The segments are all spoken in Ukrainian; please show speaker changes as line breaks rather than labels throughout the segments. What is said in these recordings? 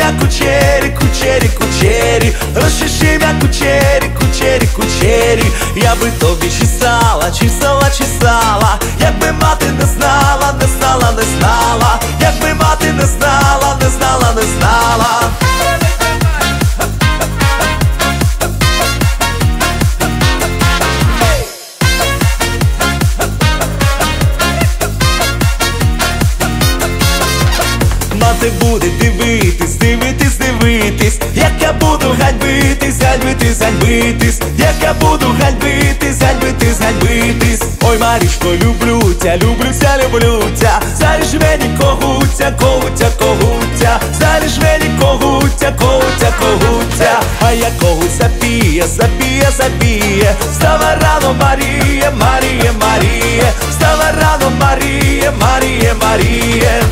як кучері, кучері, кучері, розчеши як кучері, кучері, кучері. Я би тобі чесала, чесала, чесала, якби мати не знала, не знала, не знала, якби мати не знала, не знала, не знала. Мати буде дивитись, дивитись, дивитись, як я буду ганьбитись, ганьбитись, ганьбитись, як я буду ганьбитись, ганьбитись, ганьбитись. Ой, Марічко, люблю тя, люблю тя, люблю тя. Заріж мені когутя, когутя, когутя. Заріж мені когутя, когутя, когутя. А я когуть запіє, запіє, запіє. Встава рано, Маріє, Маріє, Маріє. Встава рано, Маріє, Маріє, Маріє.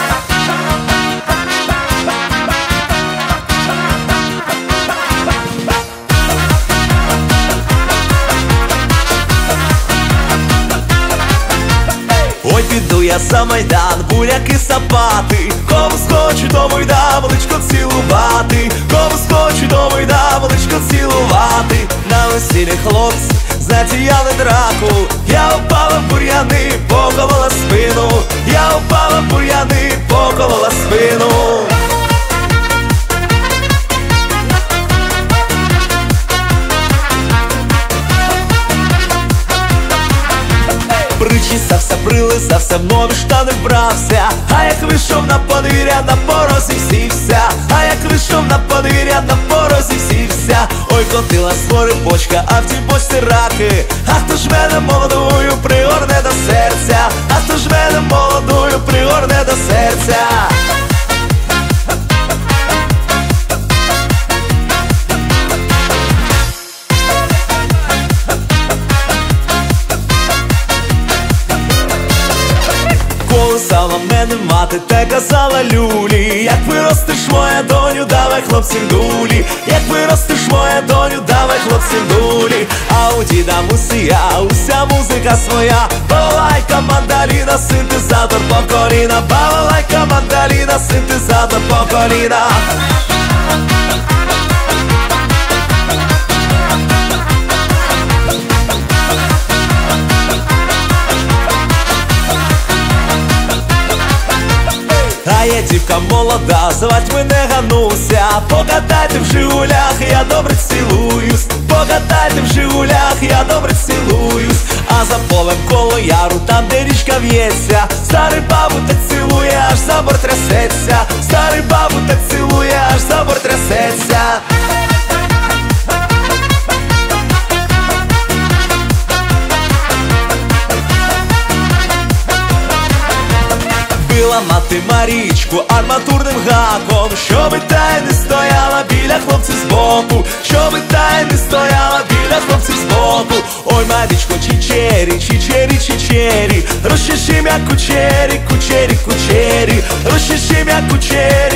Ой, піду я за майдан, буляки сапати, кому схочу, тому й дам личко цілувати, кому схочу, тому й дам личко цілувати. На весіллі хлопці затіяли драку, я упала в бур'яни, поколола спину, я упала в бур'яни, поколола спину. Причесався, прилизався, в нові штани вбрався. А як вийшов на подвір'я, на порозі сівся. А як вийшов на подвір'я, на порозі сівся. Ой, котила свори бочка, а в тій бочці раки. А хто ж мене молодую пригорне до серця? А хто ж мене молодую пригорне до серця? Колисала мене мати, та казала люлі: як виростеш, моя доню, давай хлопцям дулі, як виростеш, моя доню, давай хлопцям дулі. А у діда мусія, уся музика своя. Балалайка, мандаліна, синтезатор по коліна. Балалайка, мандаліна, синтезатор по коліна. А я дівка молода, звать мене Гануся. Покатайте в Жигулях, я добре цілуюсь. Покатайте в Жигулях, я добре цілуюсь. А за полем коло яру, там де річка в'ється, старий бабу так цілує, аж забор трясеться. Старий бабу так цілує, аж забор трясеться. Била мати Марічку арматурним гаком, щоби та й не стояла біля хлопців збоку, щоби та й не стояла біля хлопців збоку. Ой, Марічко, чичері, чичері, чичері, розчеши як кучері, кучері, кучері, розчеши як кучері.